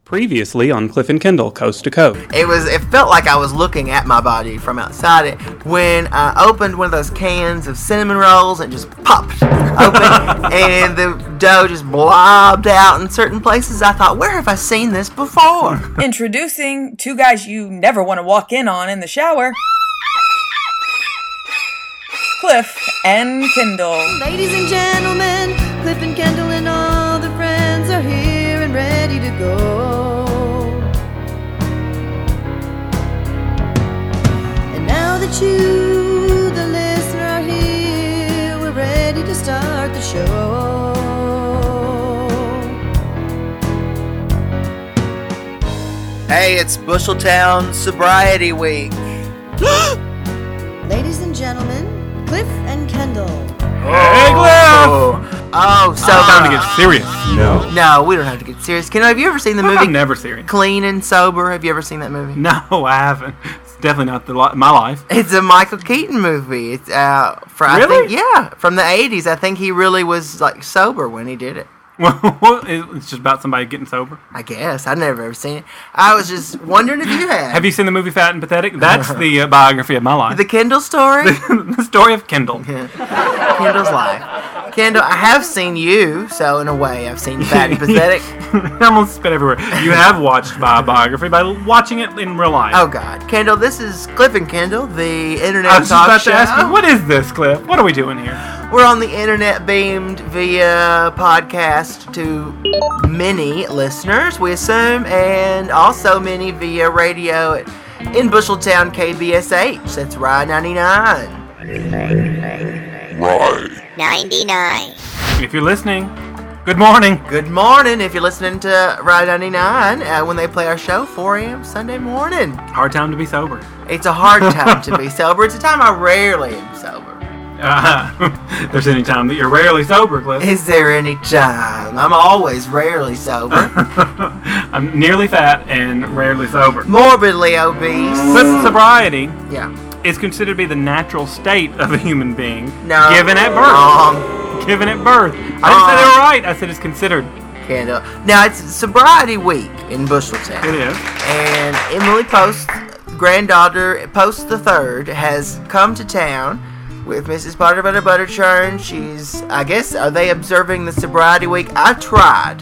Previously on Cliff and Kendall, Coast to Coast. It felt like I was looking at my body from outside it when I opened one of those cans of cinnamon rolls and just popped open and the dough just blobbed out in certain places. I thought, where have I seen this before? Introducing two guys you never want to walk in on in the shower. Cliff and Kendall. Ladies and gentlemen, Cliff and Kendall and all the friends are here and ready to go. And now that you, the listener, are here, we're ready to start the show. Hey, it's Busheltown Sobriety Week. Ladies and gentlemen, Cliff and Kendall. Hey, Cliff! Oh, so Time to get serious. No, we don't have to get serious. Kendall, have you ever seen the movie I'm never serious. Clean and Sober? Have you ever seen that movie? No, I haven't. It's definitely not my life. It's a Michael Keaton movie. It's Really? from the 80s. I think he really was like sober when he did it. Well, it's just about somebody getting sober. I guess. I've never ever seen it. I was just wondering if you had. Have you seen the movie Fat and Pathetic? That's the biography of my life. The Kendall story? The story of Kendall. Kendall's life. Kendall, I have seen you, so in a way, I've seen Fat and Pathetic. I almost spit everywhere. You have watched my biography by watching it in real life. Oh, God. Kendall, this is Cliff and Kendall, the internet I was just talk about show. to ask you, what is this, Cliff? What are we doing here? We're on the internet beamed via podcast to many listeners, we assume, and also many via radio in Busheltown KBSH. That's Rye 99. Rye 99. If you're listening, good morning. Good morning if you're listening to Rye 99 when they play our show 4 a.m. Sunday morning. Hard time to be sober. It's a hard time to be sober. It's a time I rarely am sober. There's any time that you're rarely sober, Cliff. Is there any time? I'm always rarely sober. I'm nearly fat and rarely sober. Morbidly obese. But sobriety Yeah. is considered to be the natural state of a human being No. given at birth. Wrong. Given at birth. I didn't say they were right. I said it's considered. Kendall. Now, it's Sobriety Week in Busheltown. It is. And Emily Post, granddaughter, Post the Third, has come to town with Mrs. Potter Butter Churn. She's, I guess, are they observing the Sobriety Week? I tried.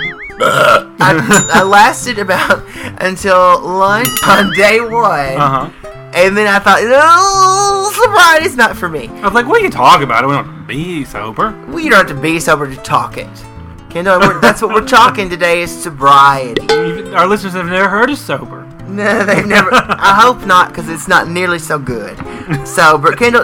I lasted about until lunch on day one. Uh-huh. And then I thought, no, sobriety's not for me. I was like, what are you talking about? We don't have to be sober. Well, you don't have to be sober to talk it. Kendall, that's what we're talking today is sobriety. Our listeners have never heard of sober. No, they've never. I hope not, because it's not nearly so good. Sober. Kendall,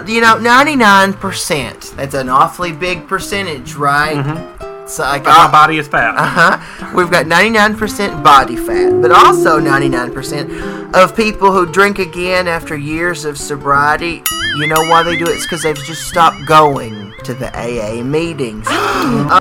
99%. That's an awfully big percentage, right? Mm-hmm. So like My body is fat. We've got 99% body fat, but also 99% of people who drink again after years of sobriety. You know why they do it? It's because they've just stopped going to the AA meetings. Oh,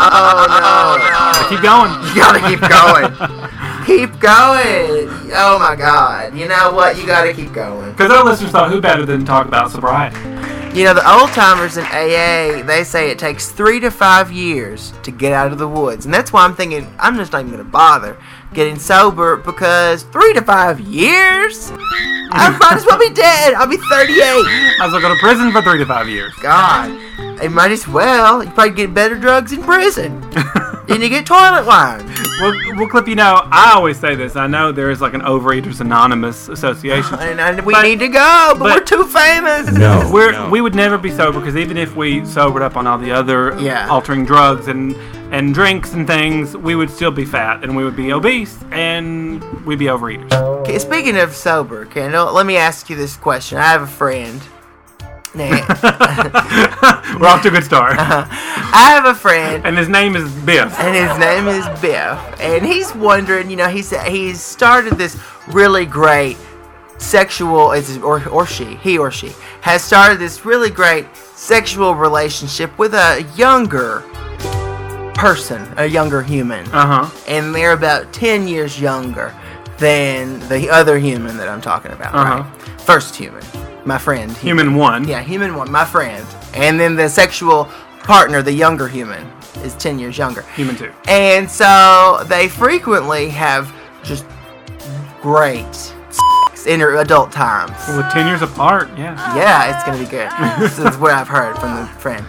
no. Keep going. You gotta keep going. Keep going. Oh, my God. You know what? You gotta keep going. Because our listeners thought, who better than talk about sobriety? You know, the old-timers in AA, they say it takes 3 to 5 years to get out of the woods. And that's why I'm thinking, I'm just not even going to bother getting sober, because 3 to 5 years? I might as well be dead. I'll be 38. I was going to go to prison for 3 to 5 years. God. You might as well. You probably get better drugs in prison. Then you get toilet wine. Well, Cliff, I always say this. I know there is like an Overeaters Anonymous association. And we need to go, but we're too famous. No. We would never be sober, because even if we sobered up on all the other altering drugs and drinks and things, we would still be fat and we would be obese and we'd be overeaters. Okay, speaking of sober, Kendall, let me ask you this question. I have a friend. We're off to a good start. I have a friend. And his name is Biff. And he's wondering, he's started this really great sexual, he or she has started this really great sexual relationship with a younger person, a younger human. And they're about 10 years younger than the other human that I'm talking about, right? First human. My friend. Human one. Yeah, human one, my friend. And then the sexual partner, the younger human. is 10 years younger. Human too. And so they frequently have just great sex in their adult times. Well, 10 years apart, yeah. Yeah, it's gonna be good. This is what I've heard from the friend.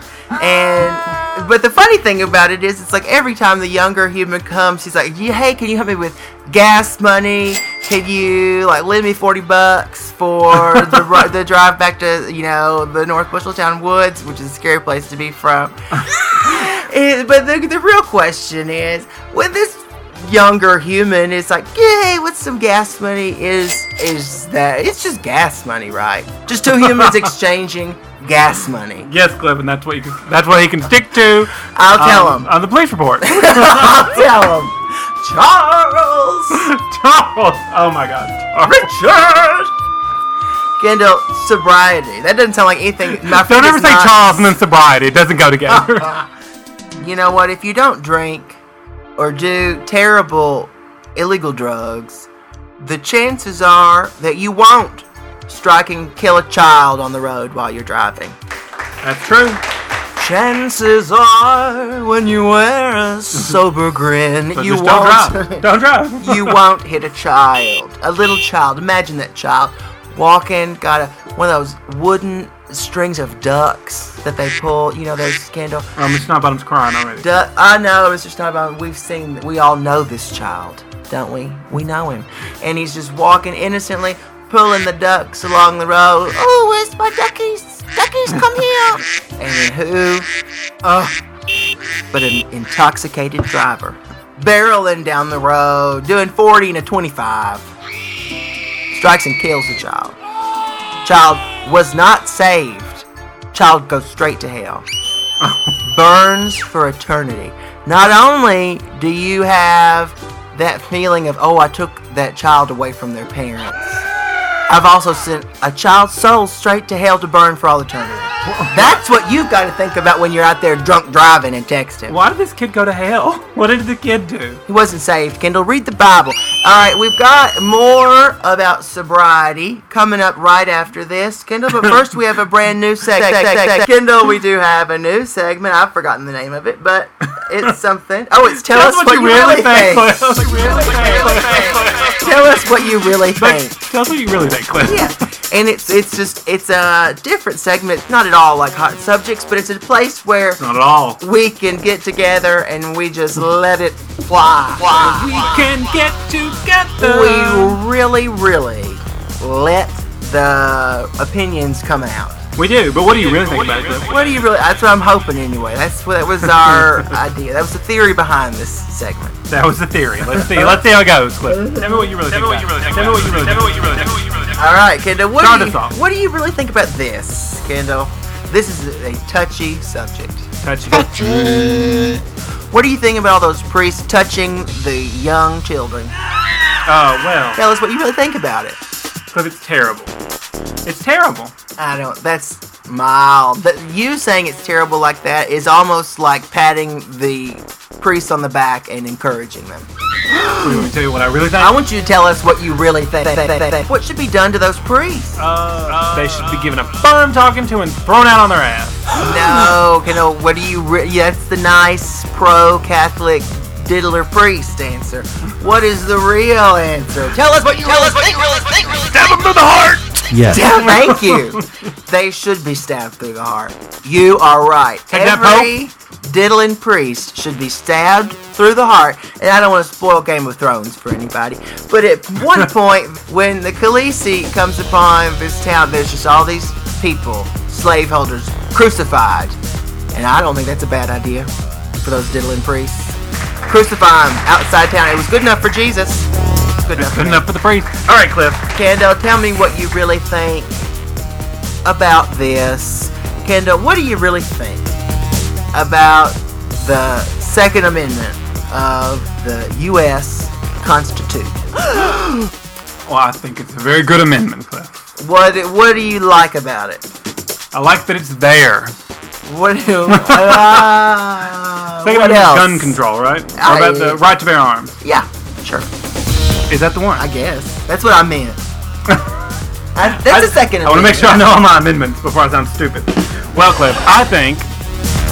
But the funny thing about it is, it's like every time the younger human comes, he's like, hey, can you help me with gas money? Can you lend me $40 for the drive back to the North Busheltown Woods, which is a scary place to be from? But the real question is, when this younger human is like, yay, what's some gas money? Is that it's just gas money, right? Just two humans exchanging gas money. Yes, Cliff, and that's what he can stick to. I'll tell him on the police report. I'll tell him, Charles. Oh my God, Richard. Kendall, sobriety. That doesn't sound like anything. Don't ever say Charles and then sobriety. It doesn't go together. You know what? If you don't drink or do terrible illegal drugs, the chances are that you won't strike and kill a child on the road while you're driving. That's true. Chances are, when you wear a sober grin, so you won't. Don't drive. You won't hit a child, a little child. Imagine that child walking, got one of those wooden strings of ducks that they pull. Those Kendall. Mr. Snowbottom's crying already. I know, Mr. Snowbottom. We all know this child, don't we? We know him, and he's just walking innocently, pulling the ducks along the road. Oh, where's my duckies? Duckies, come here! And then who? Oh, but an intoxicated driver, barreling down the road, doing 40 and a 25, strikes and kills the child. Child was not saved. Child goes straight to hell. Burns for eternity. Not only do you have that feeling of, oh, I took that child away from their parents, I've also sent a child's soul straight to hell to burn for all eternity. That's what you've got to think about when you're out there drunk driving and texting. Why did this kid go to hell? What did the kid do? He wasn't saved. Kendall, read the Bible. All right, we've got more about sobriety coming up right after this, Kendall. But first, we have a brand new segment. Kendall, we do have a new segment. I've forgotten the name of it, but it's something. Oh, it's Tell Us What You Really Think. Tell us what you really think. Tell us what you really think, Cliff. Yeah. And it's a different segment. It's not at all like Hot Subjects, but it's a place where not at all we can get together and we just let it fly. We can get together. We really, really let the opinions come out. We do, but what do you really think about it, Cliff? What do you really? That's what I'm hoping anyway. That was our idea. That was the theory behind this segment. That was the theory. Let's see how it goes, Cliff. Tell me what you really think. All right, Kendall. What do you really think about this, Kendall? This is a touchy subject. Touchy. What do you think about all those priests touching the young children? Oh, well. Tell us what you really think about it. Because it's terrible. It's terrible. That's mild. You saying it's terrible like that is almost like patting the priests on the back and encouraging them. Let me tell you what I really think. I want you to tell us what you really think. What should be done to those priests? They should be given a firm talking to and thrown out on their ass. No, what do you... that's the nice pro-Catholic diddler priest answer. What is the real answer? Tell us what you really think. Stab them through the heart. Yes. Yeah, thank you. They should be stabbed through the heart. You are right. Every diddling priest should be stabbed through the heart. And I don't want to spoil Game of Thrones for anybody, but at one point when the Khaleesi comes upon this town, there's just all these people, slaveholders, crucified. And I don't think that's a bad idea for those diddling priests. Crucify them outside town. It was good enough for Jesus. Good enough for the priest. All right, Cliff. Kendall, tell me what you really think about this. Kendall, what do you really think about the Second Amendment of the U.S. Constitution? Well, I think it's a very good amendment, Cliff. What do you like about it? I like that it's there. What else? Gun control, right? Or about the right to bear arms? Yeah, sure. Is that the one? I guess. That's what I meant. That's a second amendment. I want to make sure I know all my amendments before I sound stupid. Well, Cliff, I think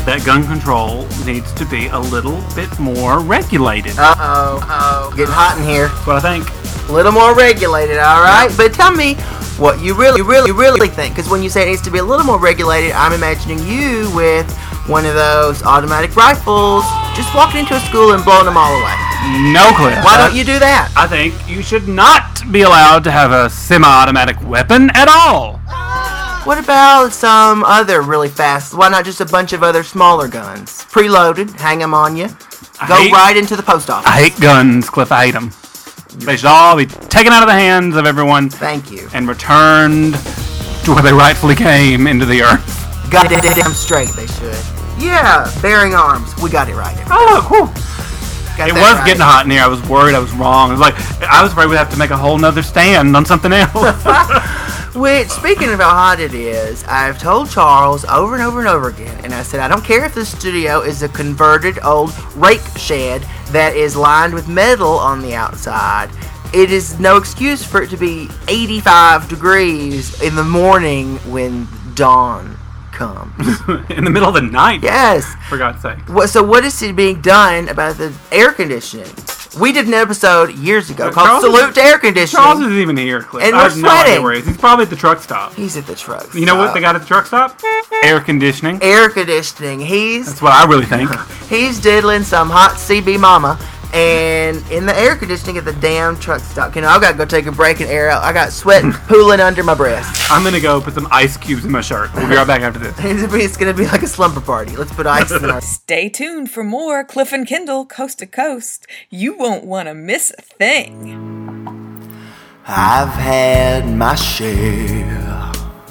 that gun control needs to be a little bit more regulated. Getting hot in here. That's what I think. A little more regulated, all right? But tell me what you really think. Because when you say it needs to be a little more regulated, I'm imagining you with one of those automatic rifles, just walking into a school and blowing them all away. No, Cliff. Why don't you do that? I think you should not be allowed to have a semi-automatic weapon at all. What about some other really fast? Why not just a bunch of other smaller guns? Preloaded, hang them on you. Go right into the post office. I hate guns, Cliff. I hate them. They should all be taken out of the hands of everyone. Thank you. And returned to where they rightfully came, into the earth. Goddamn straight they should. Yeah, bearing arms. We got it right. Oh, cool. It was getting hot in here. I was worried I was wrong. It was like, I was afraid we'd have to make a whole nother stand on something else. Which, speaking of how hot it is, I've told Charles over and over and over again, and I said, I don't care if the studio is a converted old rake shed that is lined with metal on the outside. It is no excuse for it to be 85 degrees in the morning when dawn comes. In the middle of the night? Yes. For God's sake. So what is being done about the air conditioning? We did an episode years ago called Salute to Air Conditioning. Charles isn't even here, Cliff. And I we're have no idea sweating. where he is. He's probably at the truck stop. He's at the truck stop. You know what they got at the truck stop? Air conditioning. Air conditioning. That's what I really think. He's diddling some hot CB mama, and in the air conditioning at the damn truck stop. You know, I've got to go take a break and air out. I got sweat pooling under my breast. I'm going to go put some ice cubes in my shirt. We'll be right back after this. It's going to be like a slumber party. Let's put ice in our... Stay tuned for more Cliff and Kendall Coast to Coast. You won't want to miss a thing. I've had my share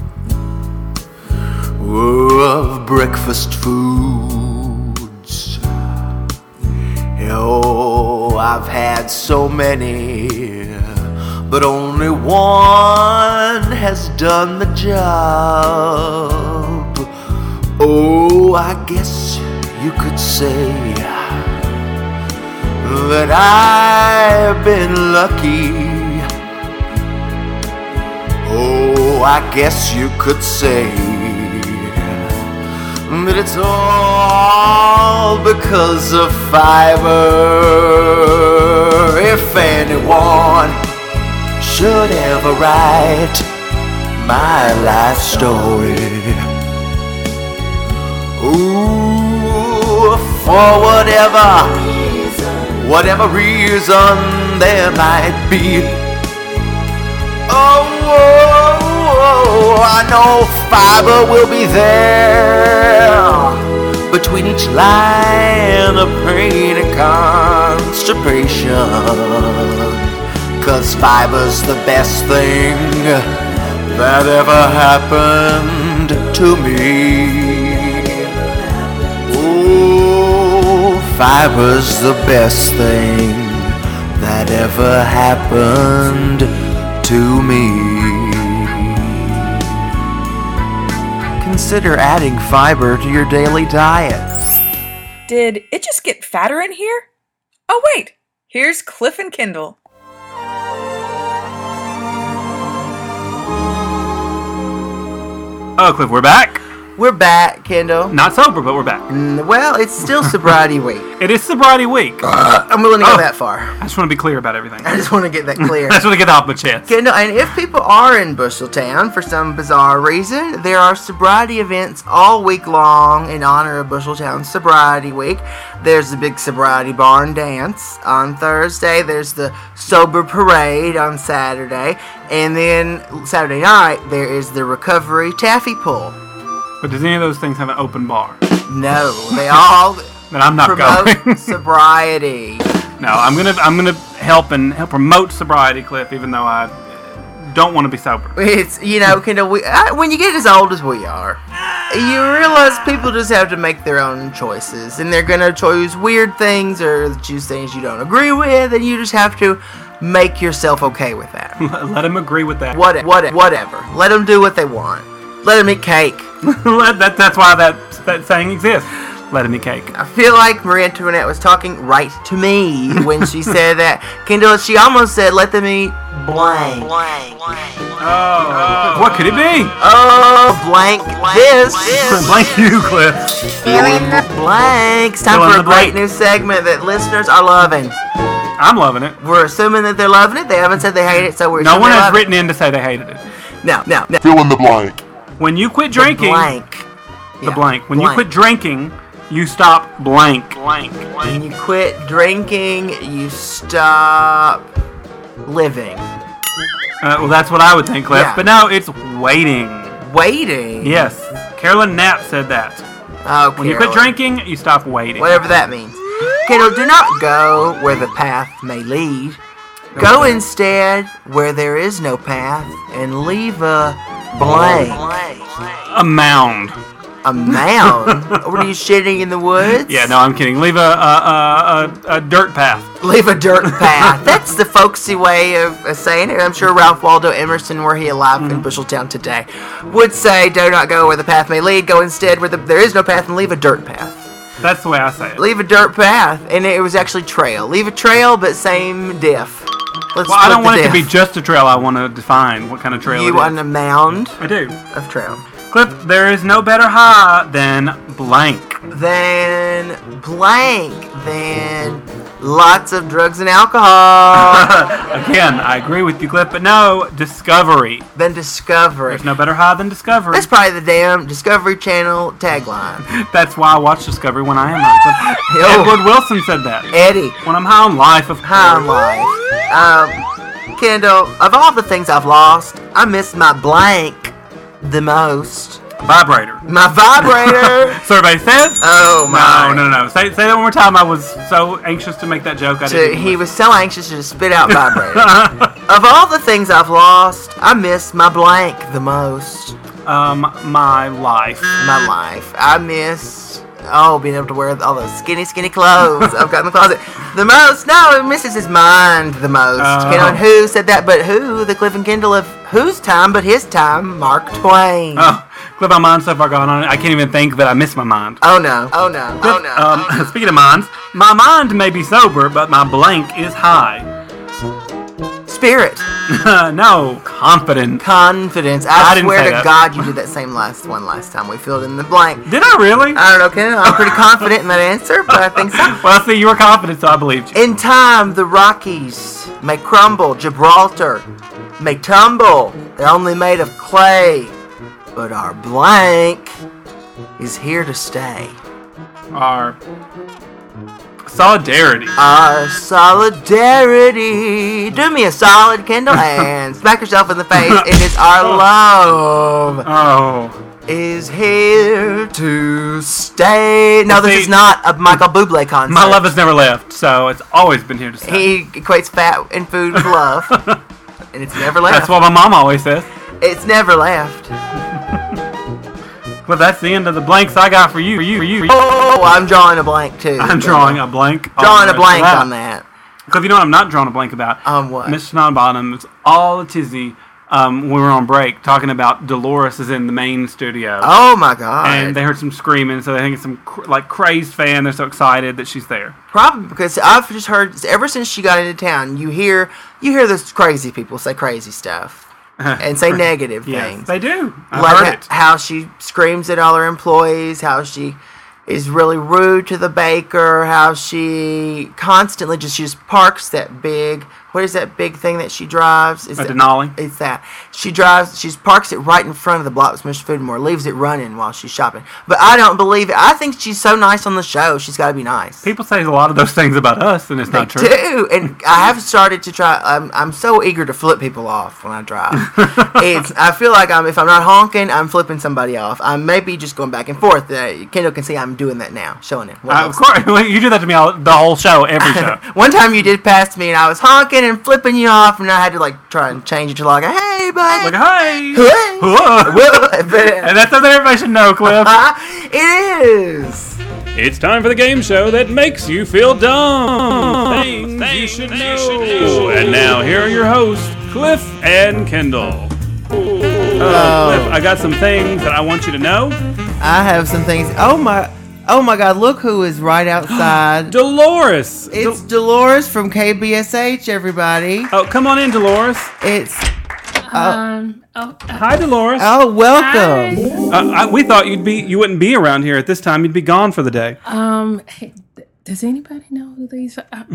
of breakfast foods. Oh, I've had so many, but only one has done the job. Oh, I guess you could say that I've been lucky. Oh, I guess you could say that it's all because of fiber. If anyone should ever write my life story, ooh, for whatever reason there might be, I know fiber will be there between each line of pain and constipation. 'Cause fiber's the best thing that ever happened to me. Oh, fiber's the best thing that ever happened to me. Consider adding fiber to your daily diet. Did it just get fatter in here? Oh wait, here's Cliff and Kendall. Oh, Cliff, we're back. We're back, Kendall. Not sober, but we're back. Well, it's still sobriety week. It is sobriety week. I'm willing to go that far. I just want to be clear about everything. I just want to get that clear. I just want to get off my chest. Kendall, and if people are in Busheltown for some bizarre reason, there are sobriety events all week long in honor of Busheltown Sobriety Week. There's the big sobriety barn dance on Thursday. There's the sober parade on Saturday. And then Saturday night, there is the recovery taffy pull. But does any of those things have an open bar? No, they all then I'm not promote going. sobriety. No, I'm gonna help promote sobriety, Cliff, even though I don't want to be sober. It's, you know, Kendall, when you get as old as we are, you realize people just have to make their own choices, and they're gonna choose weird things or choose things you don't agree with, and you just have to make yourself okay with that. Let them agree with that. Whatever. Let them do what they want. Let them eat cake. That's why that saying exists. Let him eat cake. I feel like Marie Antoinette was talking right to me when she said that. Kendall, she almost said, let them eat blank. Oh, what could it be? Oh, blank this. Blank you, Cliff. Fill in the blanks. Time for a great new segment that listeners are loving. I'm loving it. We're assuming that they're loving it. They haven't said they hate it, so we're no one has written in to say they hated it. No. Fill in the blank. When you quit drinking, the blank. When you quit drinking, you stop blank. When you quit drinking, you stop living. Well, that's what I would think, Cliff. Yeah. But no, it's waiting. Waiting? Yes. Carolyn Knapp said that. Oh, when you quit drinking, you stop waiting. Whatever that means. Kendall, do not go where the path may lead. Go instead where there is no path and leave a blank. A mound. A mound? What are you shitting in the woods? Yeah, no, I'm kidding. Leave a dirt path. Leave a dirt path. That's the folksy way of saying it. I'm sure Ralph Waldo Emerson, were he alive in Busheltown today, would say, do not go where the path may lead. Go instead where there is no path and leave a dirt path. That's the way I say it. Leave a dirt path. And it was actually trail. Leave a trail, but same diff. I don't want it to be just a trail. I want to define what kind of trail it is. You want a mound? I do. Of trail. Cliff, there is no better high than blank. Then lots of drugs and alcohol. Again, I agree with you, Cliff, but no, discovery. Then discovery. There's no better high than discovery. That's probably the damn Discovery Channel tagline. That's why I watch Discovery when I am high. Edward Wilson said that. Eddie. When I'm high on life, of course. High on life. Kendall, of all the things I've lost, I miss my blank the most. Vibrator. My vibrator. Survey says? Oh, my. No. Say that one more time. I was so anxious to make that joke. He was so anxious to spit out vibrator. Of all the things I've lost, I miss my blank the most. My life. My life. I miss, being able to wear all those skinny clothes I've got in the closet. The most. No, it misses his mind the most. Kendall, who said that? But who? The Cliff and Kendall of whose time but his time? Mark Twain. Oh. Cliff, my mind's so far gone on it, I can't even think that I miss my mind. Oh no. Cliff, speaking of minds, my mind may be sober, but my blank is high. Spirit. No, confidence. I swear to God you did that same last time. We filled in the blank. Did I really? I don't know, Ken. I'm pretty confident in that answer, but I think so. Well, see, you were confident, so I believed you. In time, the Rockies may crumble. Gibraltar may tumble. They're only made of clay. But our blank is here to stay. Our solidarity. Do me a solid, Kendall, and smack yourself in the face. It is our love. Is here to stay. No, this is not a Michael Bublé concert. My love has never left, so it's always been here to stay. He equates fat and food with love. And it's never left. That's what my mom always says. It's never left. Well, that's the end of the blanks I got for you. Oh, I'm drawing a blank too. I'm drawing a blank. Drawing a blank on that. Because you know what I'm not drawing a blank about? What? Mr. Snodbottom was all a tizzy when we were on break talking about Dolores is in the main studio. Oh my God. And they heard some screaming, so they think it's some crazed fan. They're so excited that she's there. Probably because I've just heard ever since she got into town, you hear those crazy people say crazy stuff. And say negative things. Yes, they do. I've heard it. How she screams at all her employees, how she is really rude to the baker, how she constantly she just parks that big, what is that big thing that she drives? A Denali? It's that. She parks it right in front of the Blockbuster Food and More, leaves it running while she's shopping. But I don't believe it. I think she's so nice on the show, she's got to be nice. People say a lot of those things about us, and it's not true. They do, and I have started to try, I'm so eager to flip people off when I drive. I feel like if I'm not honking, I'm flipping somebody off. I'm maybe just going back and forth. Kendall can see I'm doing that now, showing him. Of course, you do that to me the whole show, every show. One time you did pass me, and I was honking and flipping you off, and I had to try and change it to hey, buddy. Hey. And that's something everybody should know, Cliff. It is. It's time for the game show that makes you feel dumb. Things you should know. And now, here are your hosts, Cliff and Kendall. Cliff, I got some things that I want you to know. I have some things. Oh my God, look who is right outside. Dolores. It's Dolores from KBSH, everybody. Oh, come on in, Dolores. It's Hi, Dolores. Oh, welcome. We thought you wouldn't be around here at this time. You'd be gone for the day. Hey, does anybody know who these are?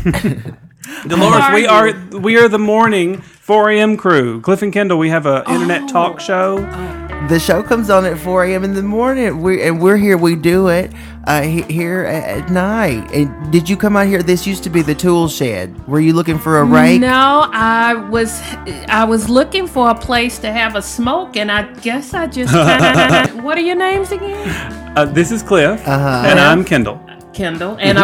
Dolores, we are the morning 4 a.m. crew. Cliff and Kendall, we have an internet talk show. The show comes on at 4 a.m. in the morning. We're here. We do it here at night. And did you come out here? This used to be the tool shed. Were you looking for a rake? No, I was looking for a place to have a smoke, and I guess I just kind of. What are your names again? This is Cliff, and I'm Kendall. Kendall, and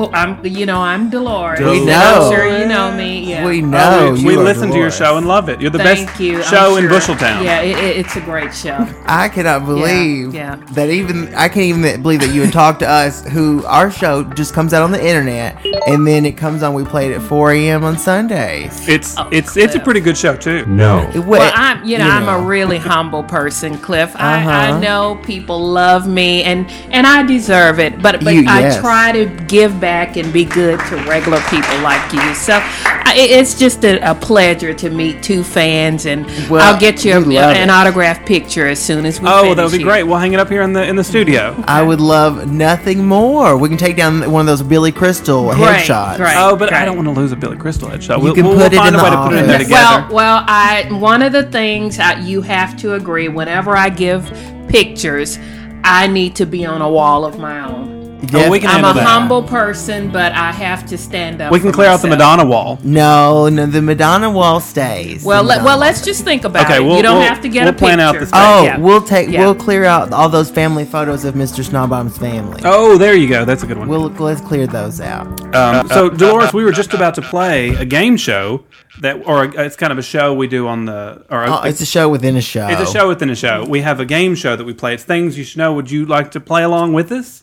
I'm Dolores. We know. I'm sure you know me. Yeah. We know. We listen to your show and love it. You're the best show in Busheltown. Yeah, it's a great show. I cannot believe that I can't even believe that you would talk to us, who our show just comes out on the internet, and then it comes on. We play it at 4 a.m. on Sundays. It's a pretty good show too. No. Well, I'm a really humble person, Cliff. I know people love me, and I deserve it, but I try to give back and be good to regular people like you. So it's just a pleasure to meet two fans, and I'll get you an autographed picture as soon as we finish. That would be great. We'll hang it up here in the studio. Okay. I would love nothing more. We can take down one of those Billy Crystal headshots. Right, but I don't want to lose a Billy Crystal headshot. We'll find a way to put it in there together. One of the things you have to agree, whenever I give pictures, I need to be on a wall of my own. Yes. We can I'm a that. humble person, but I have to stand up. We can clear out the Madonna wall. No, the Madonna wall stays. Well, let's just think about it. You don't have to get a picture. Plan out the space. We'll clear out all those family photos of Mr. Snowbom's family. Oh, there you go. That's a good one. Let's clear those out. So, Dolores, we were just about to play a game show it's kind of a show we do on the. It's a show within a show. It's a show within a show. We have a game show that we play. It's Things You Should Know. Would you like to play along with us?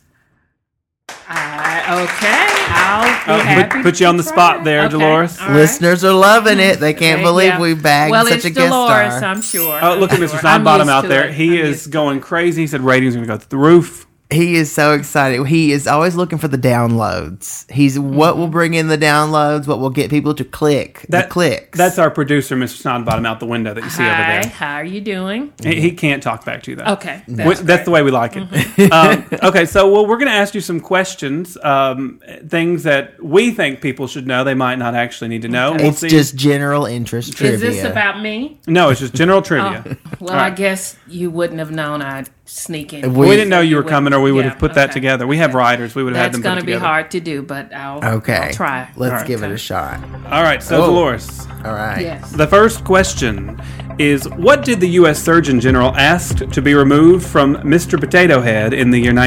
Okay, I'll be happy put you on the spot there, Dolores. Right. Listeners are loving it. They can't believe we bagged such a guest Dolores, star. I'm sure. Oh, look at Mr. Snodbottom out there. He is going crazy. He said ratings are going to go through the roof. He is so excited. He is always looking for the downloads. What will bring in the downloads, what will get people to click, the clicks. That's our producer, Mr. Snodbottom, out the window that you see over there. How are you doing? He can't talk back to you, though. Okay. That's the way we like it. Okay, so we're going to ask you some questions, things that we think people should know. They might not actually need to know. It's just general interest trivia. Is this about me? No, it's just general trivia. Well, right. I guess you wouldn't have known I'd sneak in. We didn't know you were coming, or we would have put that together. We have writers. We would have had them put it together. That's going to be hard to do, but I'll try. Let's give it a shot. All right, so Dolores. All right. Yes. The first question is, what did the U.S. Surgeon General ask to be removed from Mr. Potato Head in the year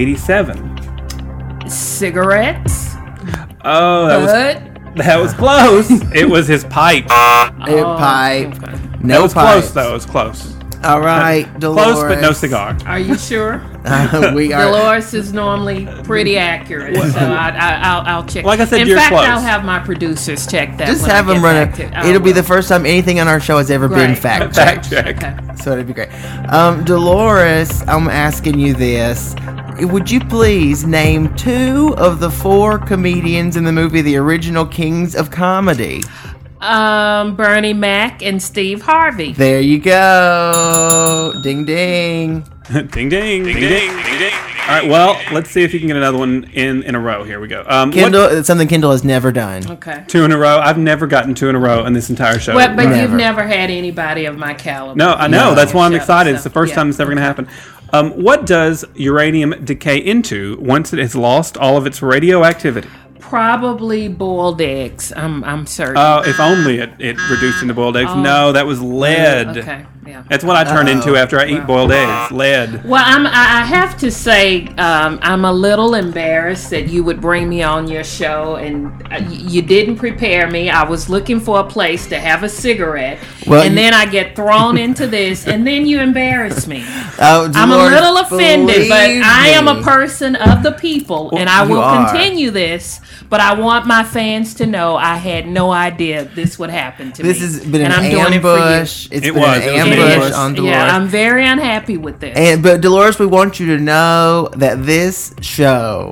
1987? Cigarettes. Oh, that was close. It was his pipe. Pipe. Okay. No, that was close, though. It was close. All right, Dolores. Close, but no cigar. Are you sure? We are. Dolores is normally pretty accurate, so I'll check. Like I said, you're close. In fact, I'll have my producers check that. Just have them run it. It'll be the first time anything on our show has ever been fact checked. Okay. So it'd be great. Dolores, I'm asking you this. Would you please name 2 of the 4 comedians in the movie The Original Kings of Comedy? Bernie Mac and Steve Harvey. There you go. Ding ding. Ding ding ding ding ding ding. All right, well, let's see if you can get another one in a row. Here we go. It's something Kendall has never done. Okay. 2 in a row. I've never gotten 2 in a row in this entire show. But you've never had anybody of my caliber. No, I know. That's why I'm excited. It's the first time it's ever going to happen. What does uranium decay into once it has lost all of its radioactivity? Probably boiled eggs. I'm certain. If only it reduced into boiled eggs. No, that was lead. Okay, yeah. That's what I turn into after I eat boiled eggs. Lead. Well, I have to say, I'm a little embarrassed that you would bring me on your show, and you didn't prepare me. I was looking for a place to have a cigarette, and then I get thrown into this, and then you embarrass me. I'm a little offended, but I am a person of the people, and I will continue this. But I want my fans to know I had no idea this would happen to me. This has been an ambush. It's been an ambush on Dolores. Yeah, I'm very unhappy with this. But Dolores, we want you to know that this show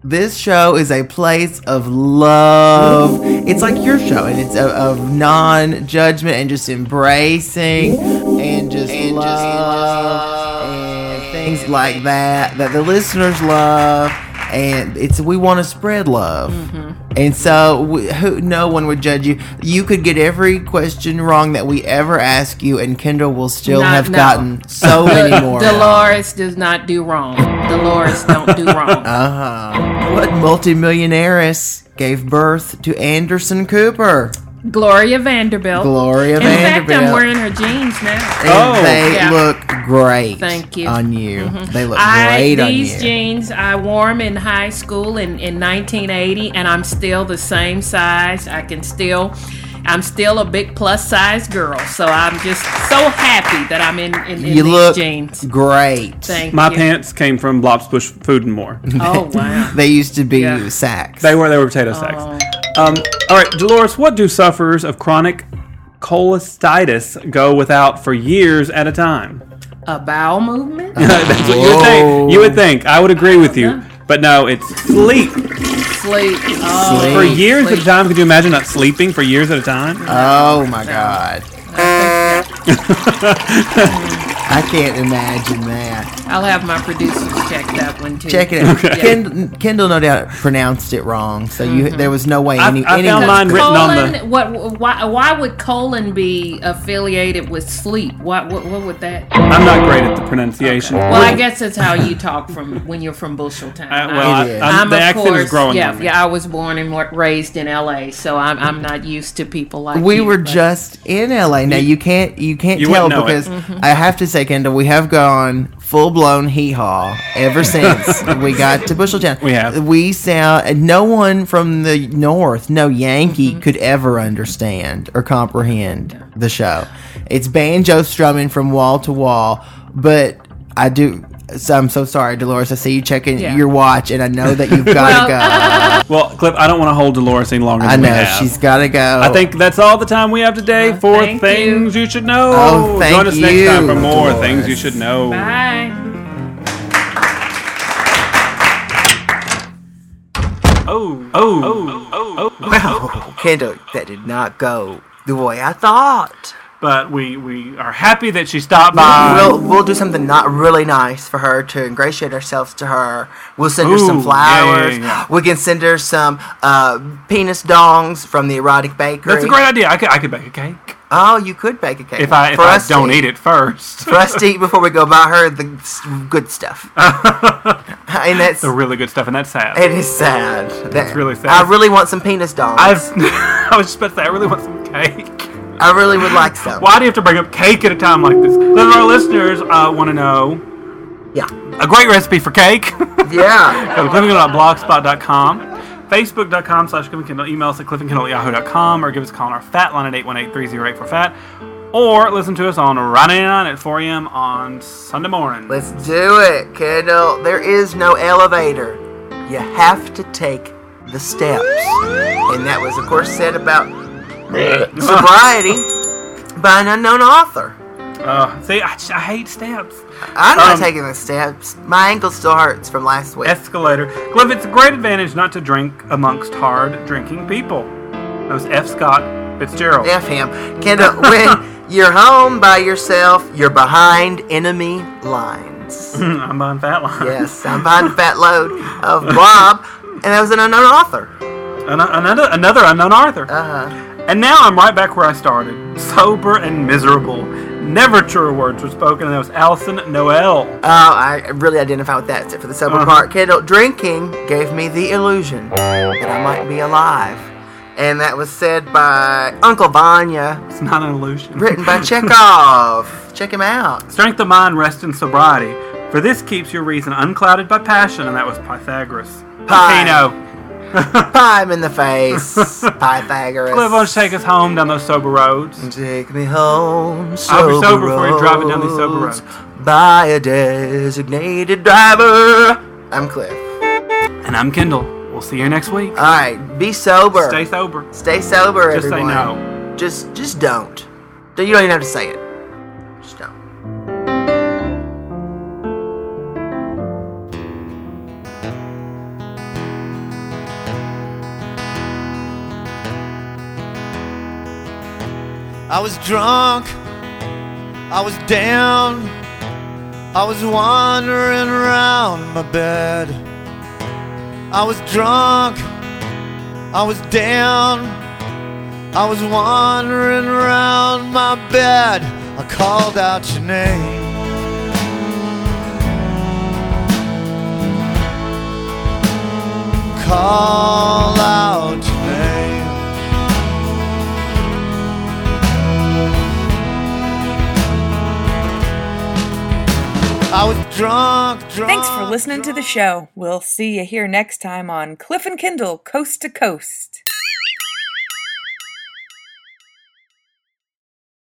This show is a place of love. It's like your show, and it's of non-judgment and just embracing and just love and things like that the listeners love. And we want to spread love. And so no one would judge you. You could get every question wrong that we ever ask you, and Kendall will still gotten so many more. Dolores does not do wrong. Dolores don't do wrong. What multimillionaires gave birth to Anderson Cooper? Gloria Vanderbilt. In fact, I'm wearing her jeans now. And they look great. Thank you. On you. They look great on you. These jeans I wore them in high school in 1980, and I'm still the same size. I'm still a big plus size girl, so I'm just so happy that I'm in you these look jeans. Great. Thank My you. pants came from Blops Bush Food and More. Oh wow. They used to be sacks. They were potato sacks. All right, Dolores, what do sufferers of chronic cholecystitis go without for years at a time? A bowel movement? That's what you would think. You would think. I would agree with you. But no, it's sleep. Sleep. Oh, For years at a time? Could you imagine not sleeping for years at a time? Oh, my God. I can't imagine that. I'll have my producers check that one, too. Check it out. Okay. Kendall, no doubt, pronounced it wrong, so there was no way I found mine written on the... Why would colon be affiliated with sleep? What would that... I'm not great at the pronunciation. Okay. Well, I guess that's how you talk when you're from Busheltown. The accent is growing on me. I was born and raised in L.A., so I'm not used to people like we were just in L.A. Now, you can't tell because I have to say, Kendall, we have gone full-blown hee-haw ever since we got to Busheltown. We have. We sound... No one from the north, no Yankee, could ever understand or comprehend the show. It's banjo strumming from wall to wall, but I do... So I'm so sorry, Dolores. I see you checking your watch, and I know that you've got to go. Well, Cliff, I don't want to hold Dolores any longer than we have. She's got to go. I think that's all the time we have today for Things You Should Know. Oh, thank Join us next time for more Dolores. Things You Should Know. Bye. Wow, Kendall, that did not go the way I thought. But we are happy that she stopped by. We'll do something not really nice for her to ingratiate ourselves to her. We'll send her some flowers. Yeah. We can send her some penis dongs from the Erotic Bakery. That's a great idea. I could bake a cake. Oh, you could bake a cake. If I don't eat it first. For us to eat before we go buy her the good stuff. And that's the really good stuff, and that's sad. It is sad. That's really sad. I really want some penis dongs. I was just about to say, I really want some cake. I really would like some. Why do you have to bring up cake at a time like this? Then our listeners want to know. Yeah. A great recipe for cake. Yeah. Go to cliffandkindle.blogspot.com, facebook.com/cliffandkindle, email us at cliffandkindle@yahoo.com, or give us a call on our fat line at 818-308-4FAT, or listen to us on Friday night at 4 a.m. on Sunday morning. Let's do it, Kendall. There is no elevator. You have to take the steps. And that was, of course, said about sobriety by an unknown author. See, I hate steps. I'm not taking the steps. My ankle still hurts from last week. Escalator. Cliff, it's a great advantage not to drink amongst hard-drinking people. That was F. Scott Fitzgerald. F him. Kendall, when you're home by yourself, you're behind enemy lines. I'm behind fat line. Yes, I'm behind the fat load of Bob, and that was an unknown author. Another unknown author. Uh-huh. And now I'm right back where I started. Sober and miserable. Never truer words were spoken, and that was Alison Noel. Oh, I really identify with that, except for the sober part. Kendall, drinking gave me the illusion that I might be alive. And that was said by Uncle Vanya. It's not an illusion. Written by Chekhov. Check him out. Strength of mind rests in sobriety, for this keeps your reason unclouded by passion, and that was Pythagoras. Pino. Pie him in the face, Pythagoras. Cliff, why don't you take us home down those sober roads? Take me home, I'll be sober before you drive it down these sober roads. By a designated driver. I'm Cliff. And I'm Kendall. We'll see you next week. Alright, be sober. Stay sober. Stay sober, Just everyone. say no. Just don't. You don't even have to say it. Just don't. I was drunk, I was down, I was wandering around my bed. I was drunk, I was down, I was wandering around my bed. I called out your name. Call out your name. I was drunk. Thanks for listening to the show. We'll see you here next time on Cliff and Kindle Coast to Coast.